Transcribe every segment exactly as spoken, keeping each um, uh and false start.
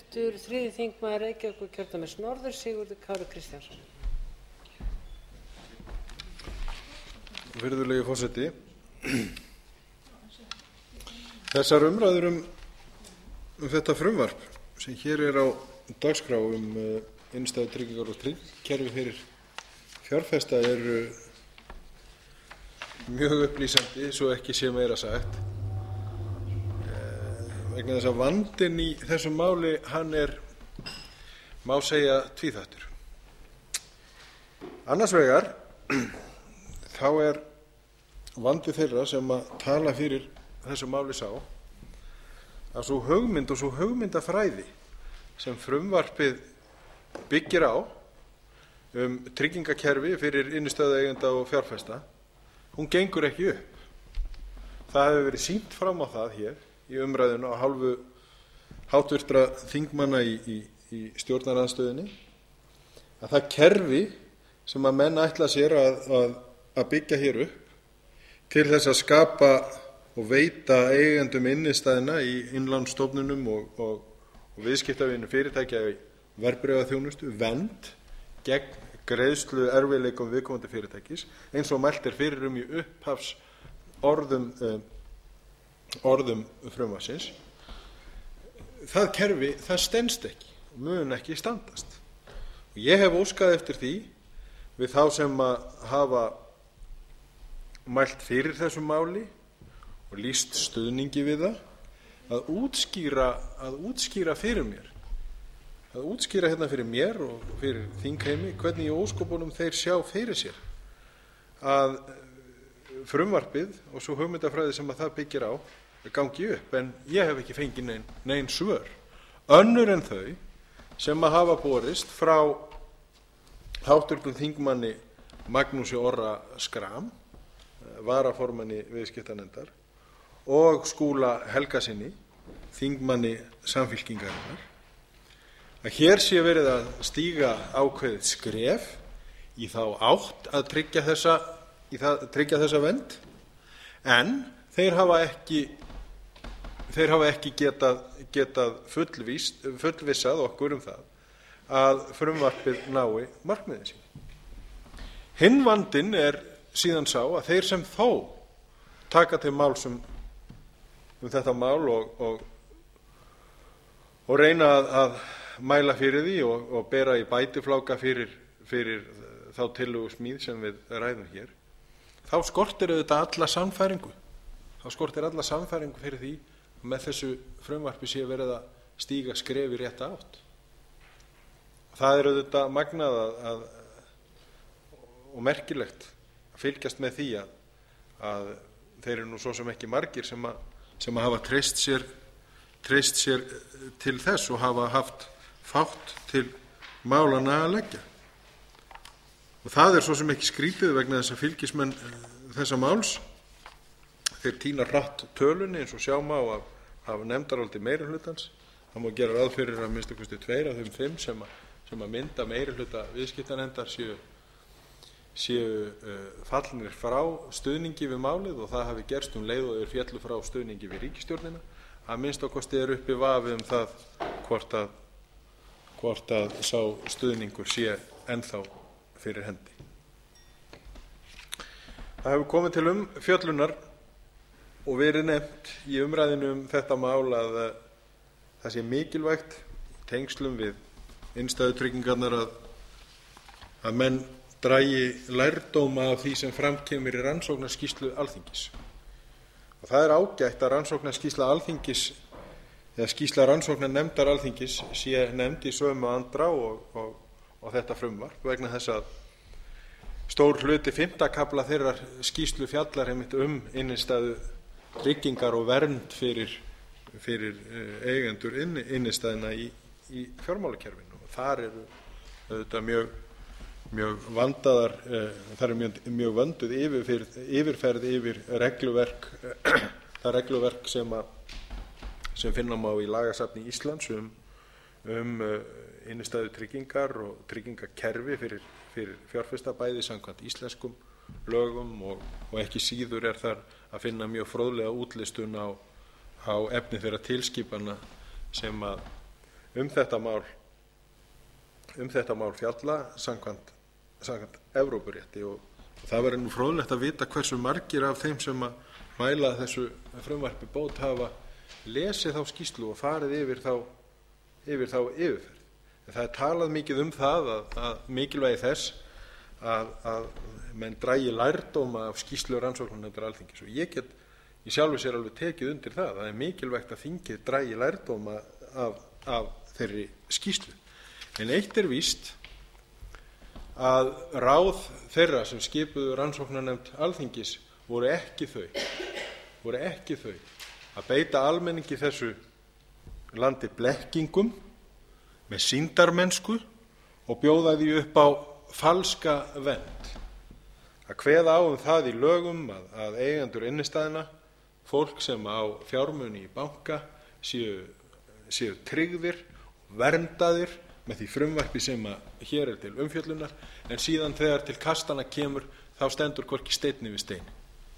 flytur þriðji þingmaður Reykjavíkurkjördæmis norður, Sigurður Kári Kristjánsson. Virðulegi forseti, þessar umræður um, um þetta frumvarp sem hér er á dagskrá um uh, innstæðutryggingar og tryggingkerfi fyrir fjárfesta eru mjög upplýsandi, svo ekki sé meira sagt, uh, vegna þess að vandinn í þessu máli, hann er, má segja, tvíþættur. Annars vegar þá er vandi þeirra sem að tala fyrir þessu máli sá að sú hugmynd og sú hugmyndafræði sem frumvarpið byggir á um tryggingakerfi fyrir innstæðueigenda og fjárfesta, hún gengur ekki upp. Það hefur verið sýnt fram á það hér í umræðuna á hálfu háttvirtra þingmanna í, í, í stjórnarandstöðunni að það kerfi sem að menn ætla sér að, að að byggja hér upp til þess að skapa og veita eigendum innistæðna í innlánsstofnunum og, og, og viðskiptavinum fyrirtækja í verðbréfaþjónustu vernd gegn greiðslu erfiðleikum viðkomandi fyrirtækis eins og mælt er fyrir um í upphafs orðum, um, orðum frumvarpsins. Það kerfi, það stenst ekki, mun ekki standast. Og ég hef óskað eftir því við þá sem að hafa mælt fyrir þessu máli og lýst stuðningi við það að útskýra, að útskýra fyrir mér að útskýra hérna fyrir mér og fyrir þingheimi hvernig í óskopunum þeir sjá fyrir sér að frumvarpið og svo hugmyndafræði sem að það byggir á gangi upp, en ég hef ekki fengið nein, nein svör önnur en þau sem að hafa borist frá háttvirtum þingmanni Magnúsi Orra Schram, varaformanni viðskiptanefndar, og Skúla Helgasyni, þingmanni Samfylkingarinnar, að hér sé verið að stíga ákveðið skref í þá átt að tryggja þessa, í það, tryggja þessa vernd, en þeir hafa ekki, þeir hafa ekki getað, getað fullvíst, fullvissað okkur um það að frumvarpið nái markmiðin sín. Hinn vandinn er síðan sá að þeir sem þó taka til máls um, um þetta mál og, og, og reyna að, að mæla fyrir því og, og bera í bætifláka fyrir, fyrir þá tillögusmíð sem við ræðum hér, þá skortir auðvitað alla sannfæringu. Þá skortir alla sannfæringu fyrir því að með þessu frumvarpi sé verið að stíga skref í rétta átt. Það er auðvitað magnað að, að, og merkilegt að fylgjast með því að, að þeir eru nú svo sem ekki margir sem að, sem að hafa treyst sér, treyst sér til þess og hafa haft fátt til málanna að leggja. Og það er svo sem ekki skrítið vegna þess að fylgismenn þessa máls, þeir týna hratt tölunni eins og sjá má af, af nefndaráliti meirihlutans. Það má gera ráð fyrir að minnsta kosti tveir af þeim fimm sem að, sem að mynda meirihluta viðskiptanefndar séu séu uh, fallnir frá stuðningi við málið og það hafi gerst um leið og þeir féllu frá stuðningi við ríkisstjórnina. Að minnsta kosti er uppi vafi um það hvort að, hvort að sá stuðningur sé ennþá fyrir hendi. Það hefur komið til umfjöllunar og verið nefnt í umræðinu um þetta mál að uh, það sé mikilvægt í tengslum við innstæðutryggingarnar að, að menn dragi lærdóma af því sem framkemur í rannsóknarskýrslu Alþingis. Og það er ágætt að rannsóknarskýrsla Alþingis eða skýrsla rannsóknarnefndar Alþingis sé nefnd í sömu andrá og, og, og þetta frumvarp vegna þess að stór hluti fimmta kafla þeirrar skýrslu fjallar einmitt um innistæðu tryggingar og vernd fyrir, fyrir eigendur inn, innistæðina í, í fjármálakerfinu. Og þar eru auðvitað mjög mjög vandaðar, það er mjög, mjög vönduð yfir, yfirferð yfir regluverk, það regluverk sem, að, sem finna má í lagasafni Íslands um, um innistæðutryggingar og tryggingakerfi fyrir, fyrir fjárfesta bæði samkvæmt íslenskum lögum og, og ekki síður er þar að finna mjög fróðlega útlistun á, á efni þeirra tilskipana sem að um þetta mál um þetta mál fjalla samkvæmt, samkvæmt Evrópurétti og, og það verður nú fróðlegt að vita hversu margir af þeim sem að mæla þessu frumvarpi bót hafa lesið þá skýrslu og farið yfir þá yfir þá yfirferð. En það er talað mikið um það að, að mikilvægi þess að, að menn dragi lærdóma af skýrslu rannsóknarnefndar Alþingis og ég get í sjálfu sér alveg tekið undir það. Það er mikilvægt að þingið dragi lærdóma af, af þeirri skýrslu. En eitt er víst að ráð þeirra sem skipuðu rannsóknarnefnd Alþingis voru ekki þau, voru ekki þau að beita almenningi þessu landi blekkingum með sýndarmennsku og bjóða því upp á falska vernd. Að kveða á um það í lögum að, að eigendur innistæðna, fólk sem á fjármuni í banka, séu, séu tryggðir, verndaðir með því frumvarpi sem að hér er til umfjöllunar, en síðan þegar til kastana kemur þá stendur hvorki steinn yfir steini.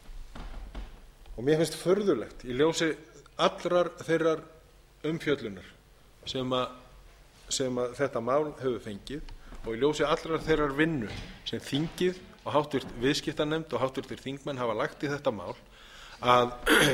Og mér finnst furðulegt í ljósi allrar þeirrar umfjöllunar sem að, sem að þetta mál hefur fengið og í ljósi allrar þeirrar vinnu sem þingið og háttvirt viðskiptanefnd og háttvirtir þingmenn hafa lagt í þetta mál að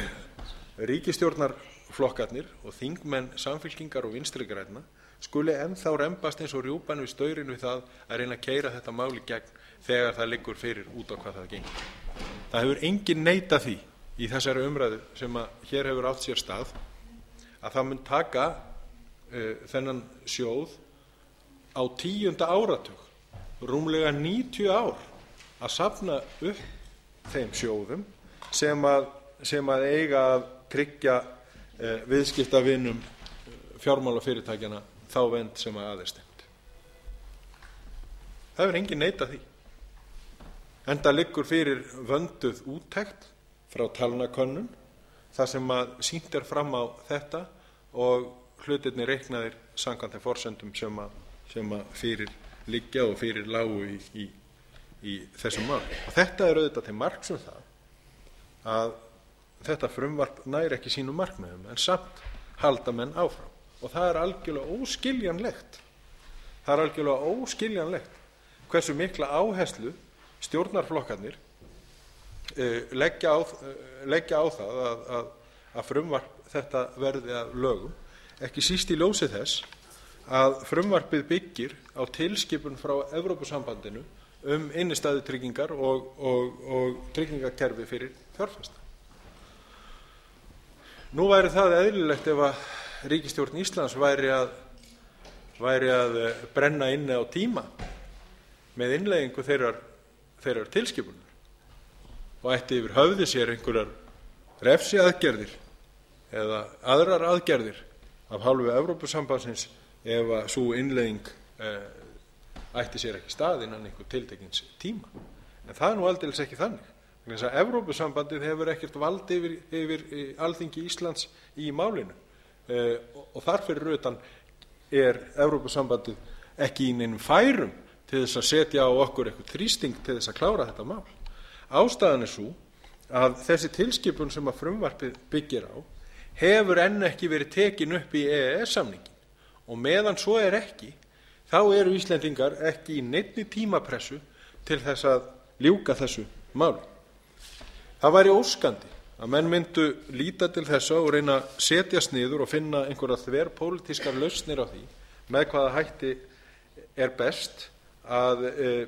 ríkisstjórnarflokkarnir og þingmenn Samfylkingar og Vinstri grænna skuli ennþá rembast eins og rjúpan við staurinn við það að reyna að keyra þetta mál í gegn þegar það liggur fyrir út á hvað það gengur. Það hefur enginn neitað því í þessari umræðu sem að hér hefur átt sér stað að það mun taka uh, þennan sjóð á tíunda áratug, rúmlega níutíu ár að safna upp þeim sjóðum sem að, sem að eiga að tryggja uh, viðskiptavinum fjármálafyrirtækjana þá vernd sem að er stefnt. Það hefur enginn neitað því. Enda liggur fyrir vönduð úttekt frá talnakönnun þar sem að sýnt er fram á þetta og hlutirnir reiknaðir samkvæmt þeim forsendum sem að, sem að fyrir liggja og fyrir lágu í, í, í þessum mál. Og þetta er auðvitað til marks um það að þetta frumvarp nær ekki sínum markmiðum en samt halda menn áfram. Og það er algjörlega óskiljanlegt. Það er algjörlega óskiljanlegt hversu mikla áherslu stjórnarflokkarnir uh, leggja, á, uh, leggja á það að, að, að frumvarp þetta verði að lögum, ekki síst í ljósi þess að frumvarpið byggir á tilskipun frá Evrópusambandinu um innistæðutryggingar og, og, og tryggingakerfi fyrir fjárfesta. Nú væri það eðlilegt ef að ríkisstjórn Íslands væri að, væri að brenna inni á tíma með innleiðingu þeirrar, þeirrar tilskipunar og ætti yfir höfði sér einhverjar refsiaðgerðir eða aðrar aðgerðir af hálfu Evrópusambandsins ef að sú innleiðing eh, ætti sér ekki stað innan einhver tiltekins tíma. En það er nú aldeilis ekki þannig. Þess að Evrópusambandið hefur ekkert vald yfir, yfir Alþingi Íslands í málinu. Uh, og þar fyrir utan er Evrópusambandið ekki í neinum færum til þess að setja á okkur eitthvað þrýsting til þess að klára þetta mál. Ástæðan er sú að þessi tilskipun sem að frumvarpið byggir á hefur enn ekki verið tekin upp í E E S-samningin og meðan svo er ekki þá eru Íslendingar ekki í neinni tímapressu til þess að ljúka þessu máli. Það væri óskandi að menn myndu líta til þessa og reyna að setjast niður og finna einhverja þverpólitískar lausnir á því með hvaða hætti er best að,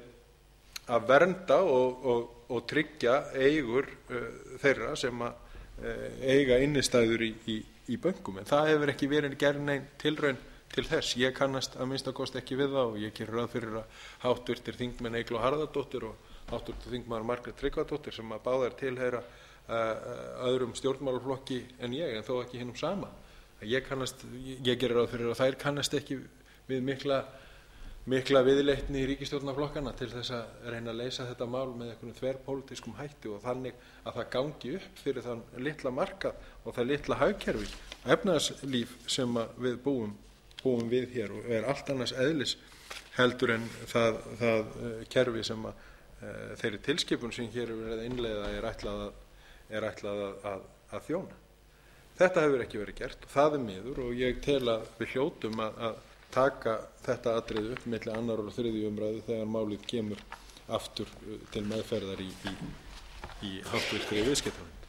að vernda og, og, og tryggja eigur þeirra sem að eiga innistæður í, í, í bönkum. En það hefur ekki verið gerð nein tilraun til þess. Ég kannast að minnsta kosti ekki við það og ég gerir ráð fyrir að háttvirtir þingmenn Eygló Harðardóttir og háttvirtur þingmaður Margrét Tryggvadóttir sem að báðar tilheyra öðrum stjórnmálaflokki en ég, en þó ekki hinum sama. Ég, kannast, ég gerir ráð fyrir að þær kannast ekki við mikla, mikla viðleitni í ríkisstjórnarflokkana til þess að reyna að leysa þetta mál með einhvern þverpólitískum hætti og þannig að það gangi upp fyrir þann litla markað og það litla hagkerfi efnahagslíf sem við búum, búum við hér og er allt annars eðlis heldur en það, það kerfi sem að þeirri tilskipun sem hér er verið að innleiða er ætlað að er ætlað að, að, að þjóna. þetta hefur ekki verið gert og það er miður og ég tel að við hljótum að, að taka þetta atriði upp milli annar og þriðju umræðu þegar málið kemur aftur til meðferðar í, í, í háttvirtri viðskiptanefnd.